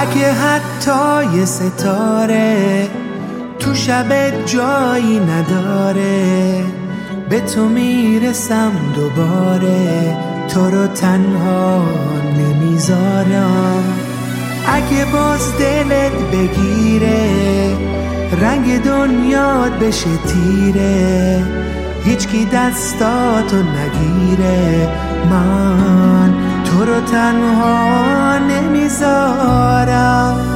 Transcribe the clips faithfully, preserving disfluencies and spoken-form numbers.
اگه حتی یه ستاره تو شب جایی نداره، به تو میرسم دوباره، تو رو تنها نمیذارم. اگه باز دلت بگیره، رنگ دنیات بشه تیره، هیچکی دستاتو نگیره، من تو رو تنها نمیذارم.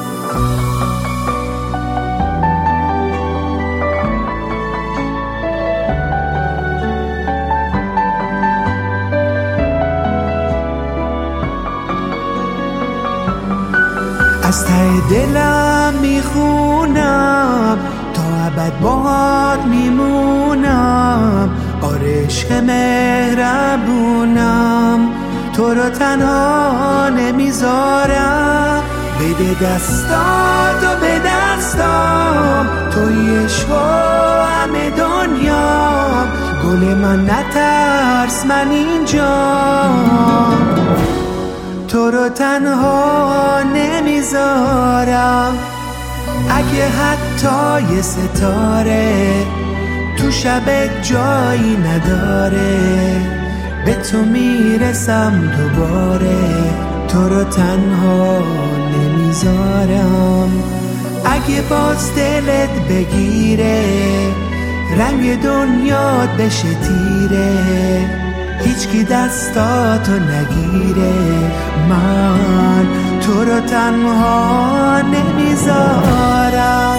از ته دلم میخونم تا ابد باهات میمونم، آره عشق مهربونم، تو رو تنها نمیذارم. بده دستاتو به دستام، توی عشق و همه دنیام، گل من نترس من اینجام، تو رو تنها نمیذارم. اگه حتی یه ستاره تو شب جایی نداره، به تو میرسم دوباره، تو رو تنها نمیذارم. اگه باز دلت بگیره، رنگ دنیات بشه تیره، هیچکی دستاتو نگیره، من تو رو تنها نمیذارم.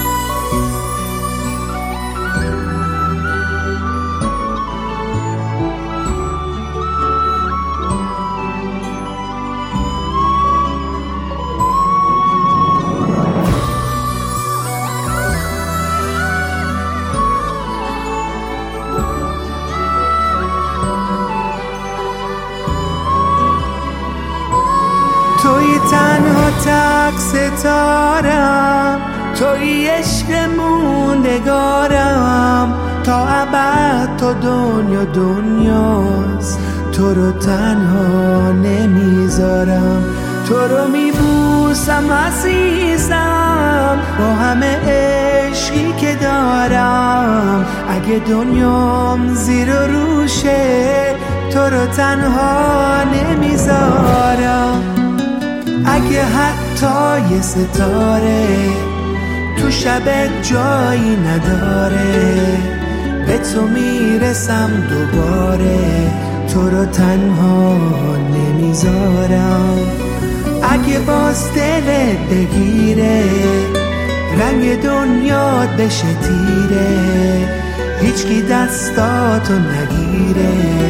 توی تنها تک ستارم، توی عشق موندگارم، تا ابد تو دنیا دنیاست، تو رو تنها نمیذارم. تو رو میبوسم عزیزم با همه عشقی که دارم، اگه دنیام زیر و روشه، تو رو تنها نمیذارم. اگه حتی یه ستاره تو شب جایی نداره، به تو میرسم دوباره، تو رو تنها نمیذارم. اگه باز دلت بگیره، رنگ دنیات بشه تیره، هیچکی دستاتو نگیره،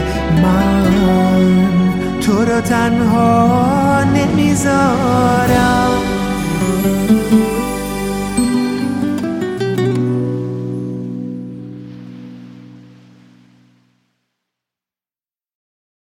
من تو رو تنها نمیذارم.